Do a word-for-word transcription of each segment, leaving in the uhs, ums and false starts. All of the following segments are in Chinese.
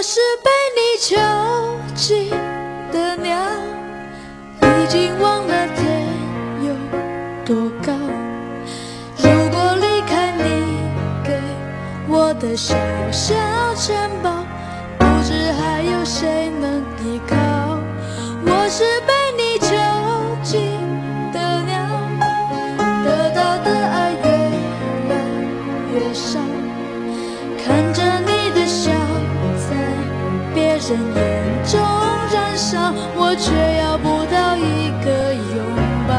是被你囚禁的鸟，已经忘了天有多高。如果离开你给我的小小城堡，不知还有谁能依靠。我是被你囚禁的鸟，得到的爱越来越少，看着你的笑在别人眼中燃烧，我却要不到一个拥抱。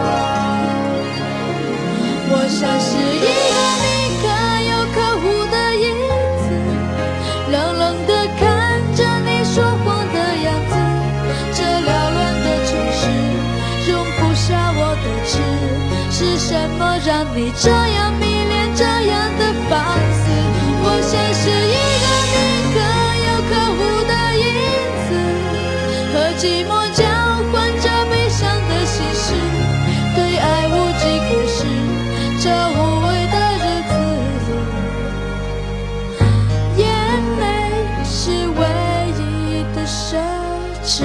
我像是一个你可有可无的影子，冷冷地看着你说谎的样子。这缭乱的城市容不下我的痴，是什么让你这样迷恋这样的放肆？我像是一个你可有可无的影子，和寂寞交换着悲伤的心事，对爱无计可施，这无味的日子，眼泪是唯一的奢侈。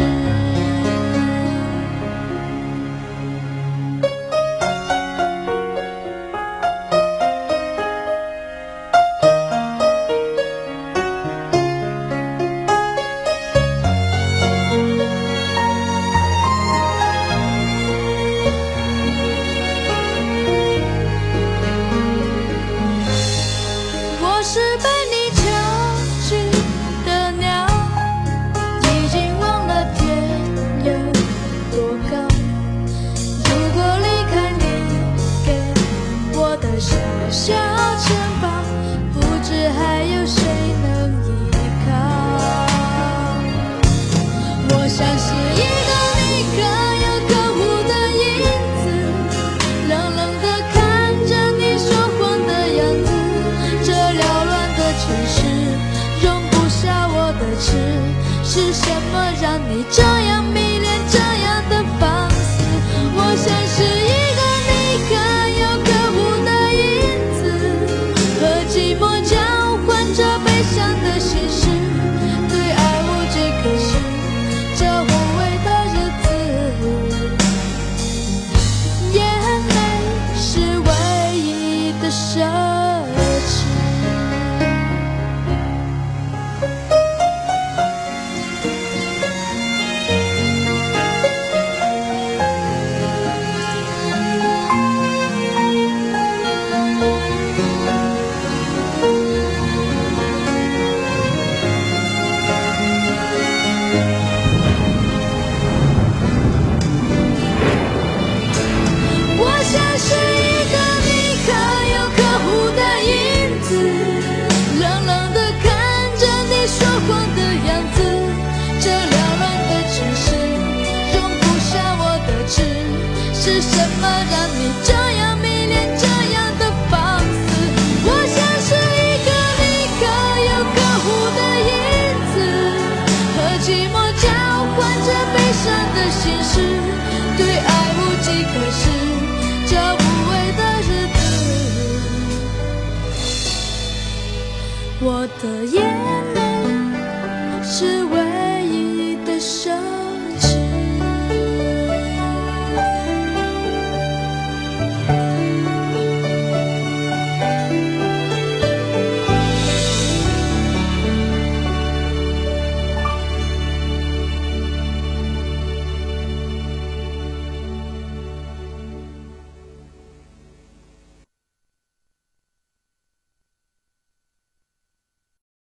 我是被你囚禁的鸟，已经忘了天有多高。如果离开你给我的小小城堡，不知还有谁能依靠。我像是一个你可有可无的影子，冷冷地看着你说谎的样子。这缭乱的城市容不下我的痴，是什么让你这样迷恋这样的放肆？我像是一个你可有可无的影子，和寂寞交换着悲伤的心事，对爱无计可施，这无味的日子，眼泪是唯一的奢侈。我像是一个你可有可无的影子，冷冷地看着你说谎的样子。这缭乱的城市容不下我的痴，是什么让你这样迷恋这样的放肆？我像是一个你可有可无的影子，和寂寞交换着悲伤的心事，对爱无计可施，这无味的日子，我的眼